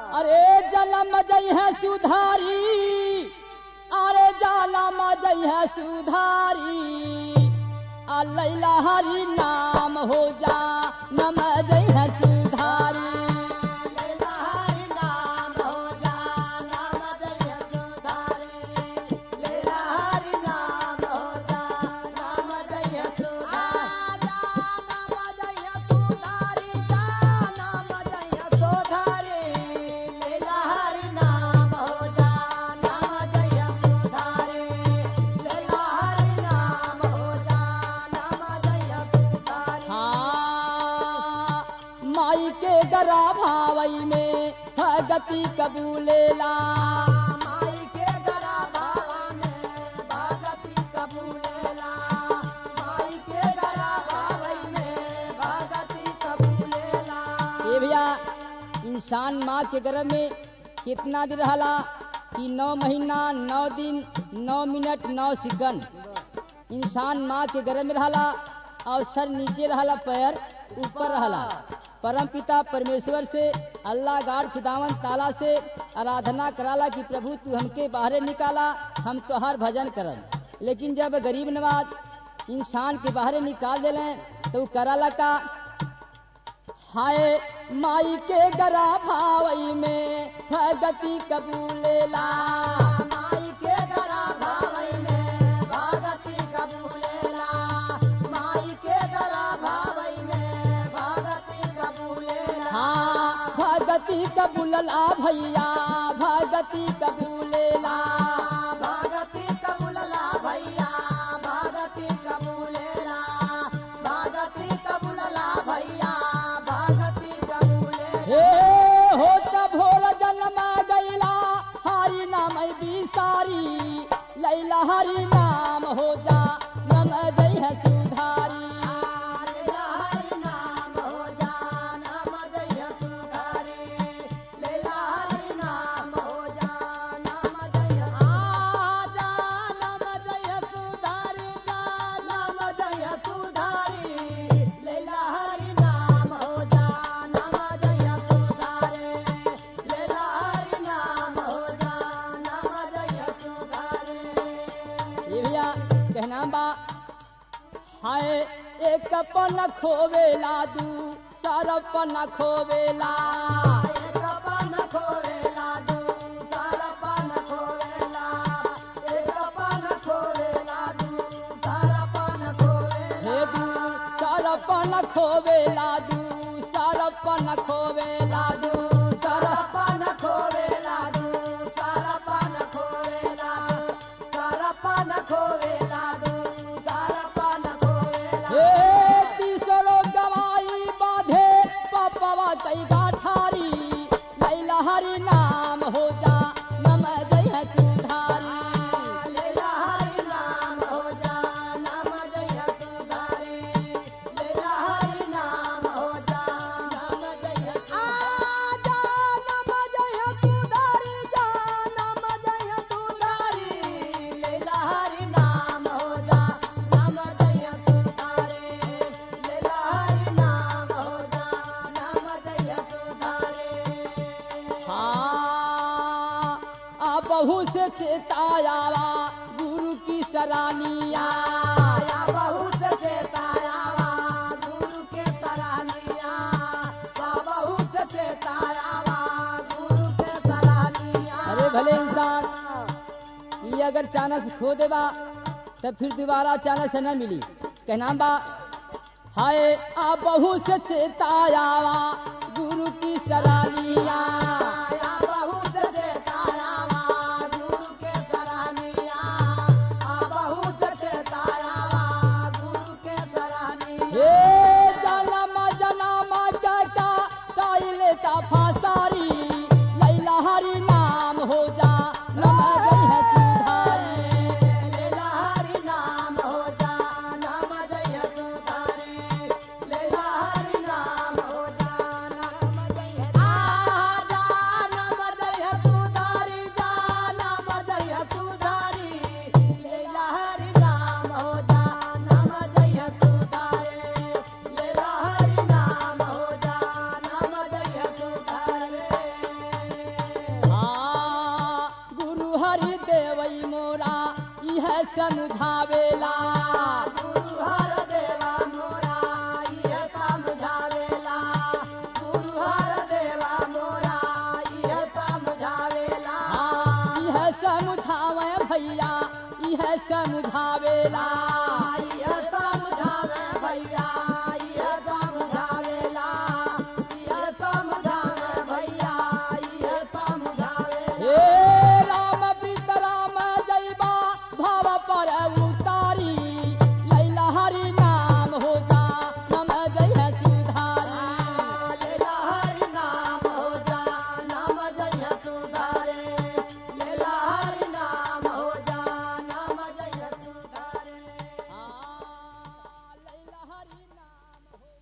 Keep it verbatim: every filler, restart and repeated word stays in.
अरे जलम जई है सुधारी, अरे जलम जई है सुधारी, आ लैला हरि नाम हो जा नम जई है सुधारी। लैला हरि नाम हो जा नाम जय सुधारी, लैला हरि नाम हो जा नाम जय सुधारी, नाम जय सुधारी, नाम जय सुधारी, लैला हरि नाम हो जा नाम जय सुधारी, लैला हरि नाम हो जा नाम जय सुधारी। हाँ माई के गरा भावई में भगति कबूलेला, माई के गरा भावा में भगति कबूलेला, माई के गरा भावई में भगति कबूलेला। ये भैया इंसान माँ के गर्भ में कितना दिन रहला कि नौ महीना नौ दिन नौ मिनट नौ सेकंड इंसान माँ के गर्भ में रहला और सर नीचे रहला पैर ऊपर रहला। परम पिता परमेश्वर से अल्लाह गाड़ खुदावन ताला से आराधना कराला कि प्रभु तू हमके बाहर निकाला, हम तोहर भजन करन। लेकिन जब गरीब नवाज इंसान के बाहर निकाल देले तो कराला का हाय माई के गरा भावई में भगति कबूलेला, माई के गरा भावई में भगति कबूलेला, माई के गरा भावई में भगति कबूलेला। हाँ भगति कबूलला भैया भगति कबूलेला, भगति कबूलला भैया भगति कबूलेला, भगति कबूलला भैया भगति कबूलेला। हे हो तब भोर जन्मा गैला हरि नाम बिसारी, लैला हरि नाम हो जा नम जय है सुधारी। लैला हरि नाम हो जा नाम जय सुधारी, लैला हरि नाम हो जा नाम जय आ जा नम जय सुधारी, जा नाम जय सुधारी, लैला हरि नाम हो जा नाम जय सुधारी, लैला हरि नाम हो जा नाम जय सुधारी। ये भैया कहना बा हाय एक पन खोवेला दू सरपन खोवेला, एक पान खोवेला दू सारा पान खोवेला, एक पान खोवेला दू सारा पान खोवेला। हे दू सरपन खोवेला दू सरपन खोवेला दू सारा सर पान खोवेला दू सारा पान खोवेला, सारा पान खोवेला दू सारा पान खोवेला। हे तीसरो गवाई बाधे पपवा कई गाठारी, लैला हरि नाम हो जा नम जय है सुधारी। लैला हरि नाम हो जा नाम जय सुधारी, लैला हरि नाम हो जा नाम जय सुधारी। जा नाम जय सुधारी, जा नाम जय सुधारी, लैला हरि नाम हो जा नाम जय सुधारी, लैला हरि नाम हो जा नाम जय सुधारी। हाँ आ बहु से चेतायावा गुरु की सरानिया, आया बहुत चेतायावा गुरु के सरानिया, वा बहुत चेतायावा गुरु के सरानिया। अरे भले इंसान ये अगर चानस खो देबा तब फिर दोबारा चानस न मिली। कहना बा हाय आ बहु से चेतायावा गुरु की सरानिया, आया बहुत चेतायावा गुरु के सरानिया, आ बहुत चेतायावा गुरु के सरानिया। हे जनमा जनमा का टाइले का फासारी, लैला हरि नाम हो जा नम जय है सुधारी। लैला हरि नाम हो जा नाम जय सुधारी, लैला हरि नाम हो जा नाम जय आ जा नाम जय सुधारी, जा नाम जय सुधारी, लैला हरि नाम हो जा नाम जय सुधारी, लैला हरि नाम हो जा नाम जय सुधारी। समझावेला गुरु हर देवा मोरा यह समझावेला गुरु हर देवा मोरा यह समझावेला हाँ यह समझावे भैया यह समझावेला यह समझावे भैया यह समझावेला यह समझावे भैया यह समझावेला हे राम प्रीत राम जैबा भाव पर